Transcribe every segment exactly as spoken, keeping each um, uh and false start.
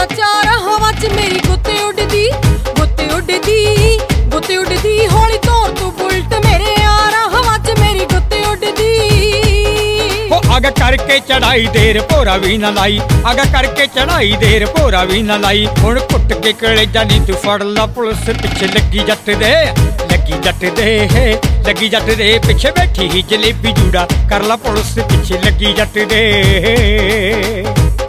ਦਾ ਚਾਰ ਹਵਾ ਚ ਮੇਰੀ ਗੁੱਤੇ ਉੱਡਦੀ ਗੁੱਤੇ ਉੱਡਦੀ ਗੁੱਤੇ ਉੱਡਦੀ ਹੌਲੀ ਤੋਰ ਤੂੰ ਬੁਲਟ ਮੇਰੇ ਯਾਰ ਹਵਾ ਚ ਮੇਰੀ ਗੁੱਤੇ ਉੱਡਦੀ ਉਹ ਅਗ ਕਰਕੇ ਚੜਾਈ ਦੇਰ ਭੋਰਾ ਵੀ ਨਾ ਲਾਈ ਅਗ ਕਰਕੇ ਚੜਾਈ ਦੇਰ ਭੋਰਾ ਵੀ ਨਾ ਲਾਈ ਹੁਣ ਕੁੱਟ ਕੇ ਕਲੇਜਾ ਨੀ ਤੂੰ ਫੜ ਲਾ ਪੁਲਿਸ ਪਿੱਛੇ ਲੱਗੀ ਜੱਟ ਦੇ ਲੱਗੀ ਜੱਟ ਦੇ ਲੱਗੀ ਜੱਟ ਦੇ ਪਿੱਛੇ ਬੈਠੀ ਹੀ ਜਲੇਬੀ ਜੂੜਾ ਕਰ ਲਾ ਪੁਲਿਸ ਪਿੱਛੇ ਲੱਗੀ ਜੱਟ ਦੇ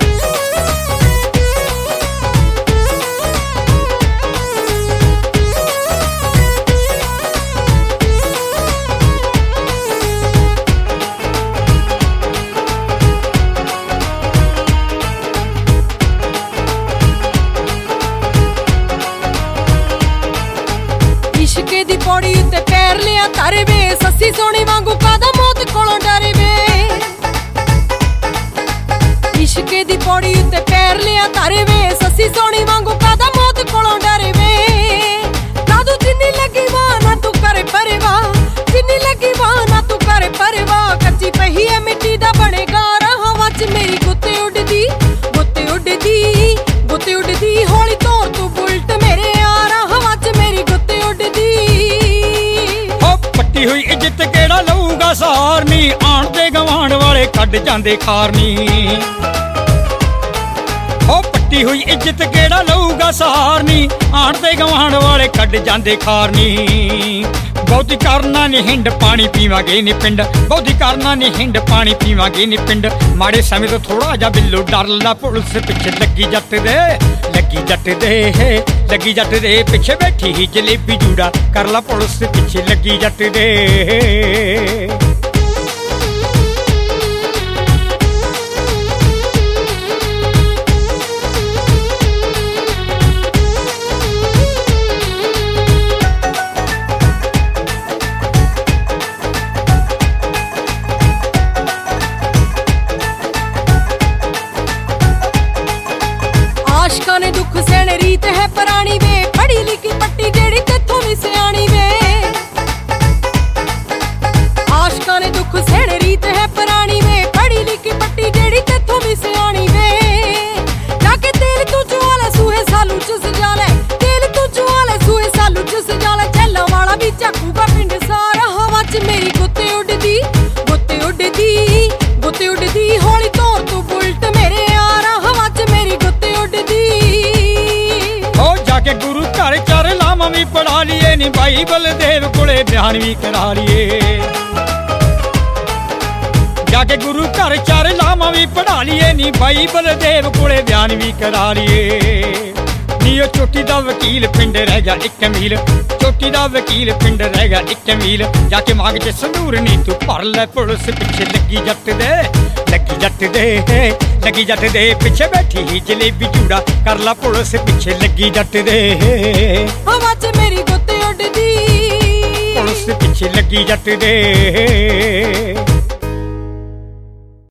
ਇਸ਼ਕੇ ਦੀ ਪੌੜੀ ਉੱਤੇ ਪੈਰ ਲਿਆ ਤਾਰੇ ਵੇ ਸੱਸੀ ਸੋਹਣੀ ਵਾਂਗੂ ਕਾਦਾ ਮੌਤ ਕੋਲੋਂ ਡਰੇ ਵੇ ਇਸ਼ਕੇ ਦੀ ਪੌੜੀ ਉੱਤੇ ਪੈਰ ਲਿਆ ਤਾਰੇ ਵੇ ਸੱਸੀ ਸੋਹਣੀ ਵਾਂਗੂ ਕਾਦਾ ਮੌਤ ਕੋਲੋਂ ਡਰੇ ਵੇ ਕਾਦੂ ਜਿੰਨੀ ਲੱਗੀ ਵਾਹ ਨਾ ਤੂੰ ਕਰੇ ਪਰਵਾ ਜਿੰਨੀ ਲੱਗੀ ਵਾਹ ਨਾ ਤੂੰ ਕਰੇ ਪਰਵਾ ਕੱਚੀ ਪਹੀ ਐ ਮਿੱਟੀ ਦਾ ਬਣੇਗਾ ਹਵਾ ਚ ਮੇਰੀ ਗੁੱਤੇ ਉੱਡਦੀ ਗੁੱਤੇ ਉੱਡਦੀ ਗੁੱਤੇ ਉੱਡਦੀ ਹੌਲੀ ਤੋਰ ਤੂੰ ਬੁਲਟ ਮੇਰੇ ਯਾਰ ਹਵਾ ਚ ਮੇਰੀ ਗੁੱਤੇ ਉੱਡਦੀ ਪੱਟੀ ਹੋਈ ਇੱਜ਼ਤ ਕਿਹੜਾ ਲਊਗਾ ਸਾਰਨੀ ਆਣ ਦੇ ਗਵਾਂਢ ਵਾਲੇ ਕੱਢ ਜਾਂਦੇ ਖਾਰਨੀ ਉਹ ਪੱਟੀ ਹੋਈ ਇੱਜ਼ਤ ਕਿਹੜਾ ਲਊਗਾ ਸਾਰਨੀ ਆਣ ਦੇ ਗਵਾਂਢ ਵਾਲੇ ਕੱਢ ਜਾਂਦੇ ਖਾਰਨੀ ਬਹੁਤੀ ਕਰਨਾ ਨੀ ਹਿੰਡ ਪਾਣੀ ਪੀਵਾਂਗੇ ਨੀ ਪਿੰਡ ਬਹੁਤੀ ਕਰਨਾ ਨੀ ਹਿੰਡ ਪਾਣੀ ਪੀਵਾਂਗੇ ਨੀ ਪਿੰਡ ਮਾੜੇ ਸਮੇਂ ਤੋਂ ਥੋੜਾ ਜਿਹਾ ਬਿੱਲੋ ਡਰਦਾ ਪੁਲਿਸ ਪਿੱਛੇ ਲੱਗੀ ਜੱਟ ਦੇ ਲੱਗੀ ਜੱਟ ਦੇ ਲੱਗੀ ਜੱਟ ਦੇ ਪਿੱਛੇ ਬੈਠੀ ਹੀ ਜਲੇਬੀ ਜੂੜਾ ਕਰ ਲਾ ਪੁਲਿਸ ਪਿੱਛੇ ਲੱਗੀ ਜੱਟ ਦੇ ਆਸ਼ਕਾਂ ਨੇ ਦੁੱਖ ਸਹਿਣ ਰੀਤ ਹੈ ਪੁਰਾਣੀ ਵੇ ਪੜੀ ਲਿਖੀ ਪੱਟੀ ਜਿਹੜੀ ਤੇਥੋਂ ਵੀ ਸਿਆਣੀ ਵੇ ਆਸ਼ਕਾਂ ਨੇ ਦੁੱਖ ਸਹਿਣ ਰੀਤ ਹੈ ਪੁਰਾਣੀ ਵੇ ਪੜੀ ਲਿਖੀ ਪੱਟੀ ਜਿਹੜੀ ਤੇਥੋਂ ਵੀ ਸਿਆਣੀ ਵੇ ਜਾ ਕੇ ਤੇਲ ਤੂੰ ਚੁਆ ਲੈ ਸੂਹੇ ਸਾਲੂ ਚ ਸਜਾ ਲੈ ਤੇਲ ਤੂੰ ਚੁਆ ਲੈ ਸੂਹੇ ਸਾਲੂ ਚ ਸਜਾ ਲੈ ਚੱਲਾ ਵਾਲਾ ਵੀ ਝਾਕੂਗਾ ਪਿੰਡ ਸਾਰਾ ਹਵਾ ਚ ਮੇਰੀ ਗੁੱਤੇ ਉੱਡਦੀ ਗੁੱਤੇ ਉੱਡਦੀ ਗੁੱਤੇ ਉੱਡਦੀ ਹੌਲੀ ਤੋਰ ਤੂੰ ਬੁਲਟ ਮੇਰੇ ਯਾਰ ਹਵਾ ਚ ਮੇਰੀ ਗੁੱਤੇ ਉੱਡਦੀ ਹੋ ਜਾ ਕੇ ਗੁਰੂ ਘਰ ਚਾਰ ਲਾਵਾਂ ਵੀ ਪੜਾ ਲਈਏ ਨੀ ਭਾਈ ਬਲਦੇਵ ਕੋਲੇ ਬਿਆਨ ਵੀ ਕਰਾ ਲਈਏ ਜਾ ਕੇ ਗੁਰੂ ਘਰ ਚਾਰ ਲਾਵਾਂ ਵੀ ਪੜਾ ਲਈਏ ਨੀ ਭਾਈ ਬਲਦੇਵ ਕੋਲੇ ਬਿਆਨ ਵੀ ਕਰਾ ਲਈਏ ਨੀ ਉਹ ਚੋਟੀ ਦਾ ਵਕੀਲ ਪਿੰਡ ਰਹਿ ਗਿਆ ਇੱਕ ਮੀਲ ਚੋਟੀ ਦਾ ਵਕੀਲ ਪਿੰਡ ਰਹਿ ਗਿਆ ਇੱਕ ਮੀਲ ਜਾ ਕੇ ਮੰਗ ਚ ਸੰਦੂਰ ਨੀ ਤੂੰ ਭਰ ਲੈ ਪੁਲਿਸ ਪਿੱਛੇ ਲੱਗੀ ਜੱਟ ਦੇ ਲੱਗੀ ਜੱਟ ਦੇ ਲੱਗੀ ਜੱਟ ਦੇ ਪਿੱਛੇ ਬੈਠੀ ਹੀ ਜਲੇਬੀ ਜੂੜਾ ਕਰ ਲਾ ਪੁਲਿਸ ਪਿੱਛੇ ਲੱਗੀ ਜੱਟ ਦੇ ਹਵਾ ਚ ਮੇਰੀ ਗੁੱਤੇ ਉੱਡਦੀ ਪੁਲਿਸ ਪਿੱਛੇ ਲੱਗੀ ਜੱਟ ਦੇ